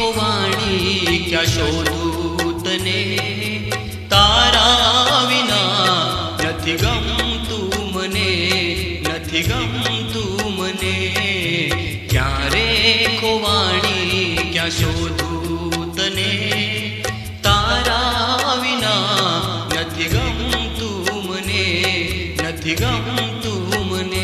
खोवाणी क्या शोधू तने तारा विना नथी गमतू मने नथी गमतू मने क्यारे खोवाणी क्या शोधू तने तारा विना नथी गमतू मने नथी गमतू मने।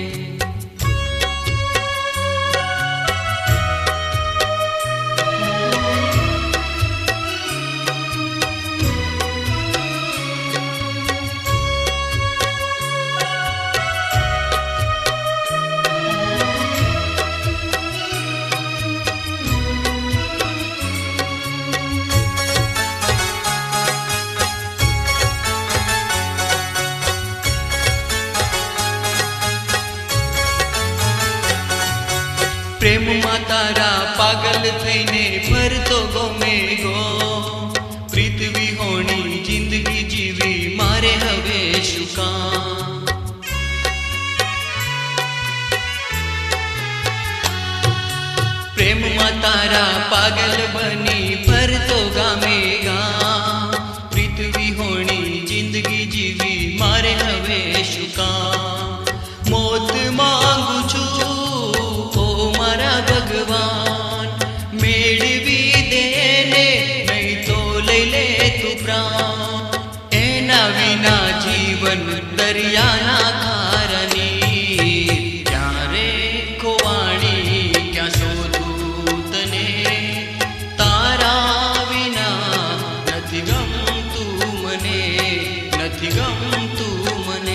प्रेम में तारा पागल थईने फरतो गोमे गो प्रीत विहोणी जिंदगी जीवी मारे हवे शुका। प्रेम में तारा पागल बनी फरतो गामे गा प्रीत विहोणी जिंदगी जीवी मारे हवे शुका। मौत मांगू छू मारा भगवान मेळवी देने नहीं तो ले ले तू प्राण एना विना जीवन दरियाना खारनी क्यारे खोवाणी क्या शोधू तने तारा विना नथी गमतू मने नथी गमतू मने।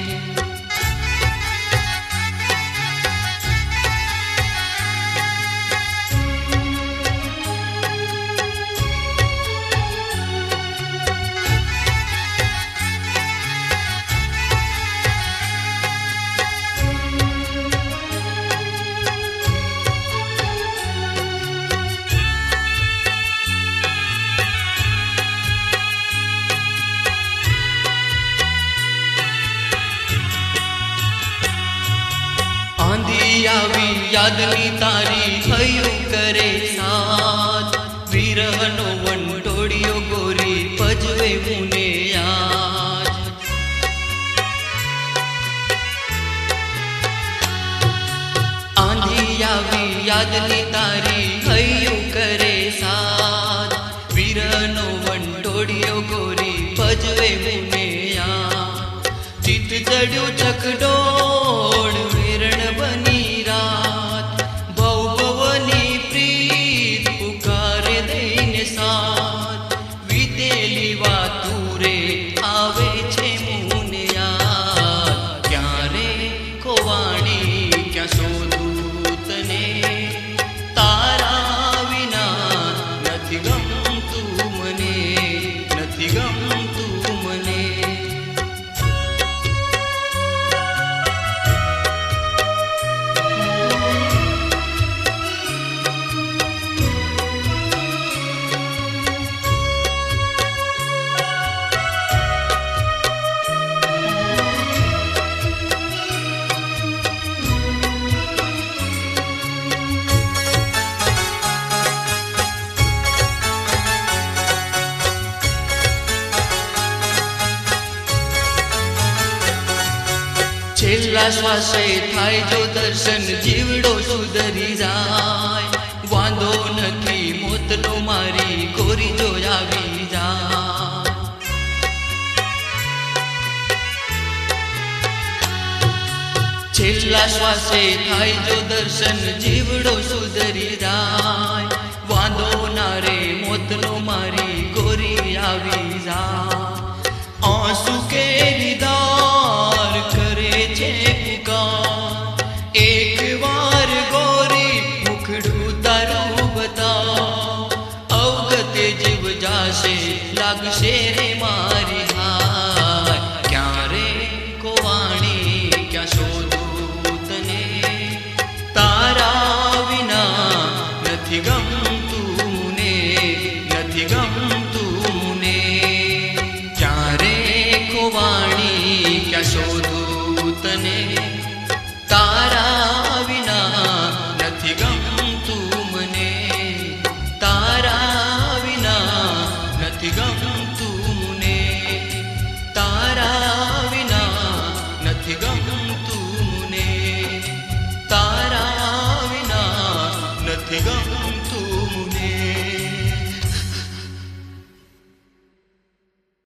आंधी आवी यादनी तारी हयू करे साथ विरहनो वंटोड़ियो गोरी पजवे मुने याद। आंधी आवी यादनी तारी हयू करे साथ विरहनो वंटोड़ियो गोरी पजवे मुने याद। चित चढ़्यो चकडोड़ बनी रात भव भवनी प्रीत पुकारे देने साथ वितेली वातुरे आवे छे मुने याद क्यारे खोवाणी क्या शोधू तने तारा विना नथी गमतू मने नथी गमतू मने। छेल्ला श्वासे थाय जो दर्शन जीवड़ो सुधरी जाय वांधो नथी मोतनो मारी कोरी जो आवी जाय। छेल्ला श्वासे थाय जो दर्शन जीवड़ो सुधरी जाय वांधो नारे मोतनो मारी कोरी आवी जाय। आंसू